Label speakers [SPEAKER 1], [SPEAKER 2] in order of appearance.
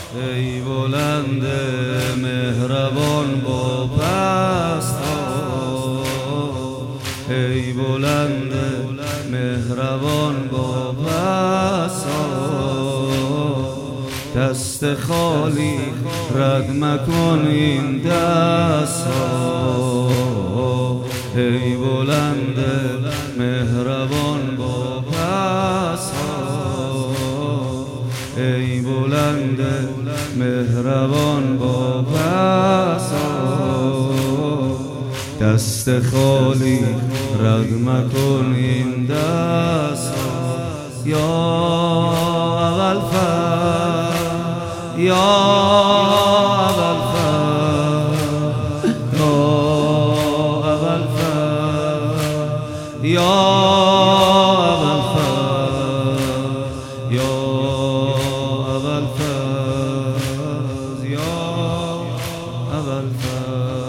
[SPEAKER 1] ای بلند مهربان با پست ها، ای بلند مهربان با پست ها، دست خالی رد مکن این دست ها، ای بلند مهربان با پست ها، ای بلند مهربان با پست ها، دست خالی رد مکن این دست ها. یا ابوالفضل، یا ابوالفضل، یا ابوالفضل، یا ابوالفضل، یا ابوالفضل، یا ابوالفضل.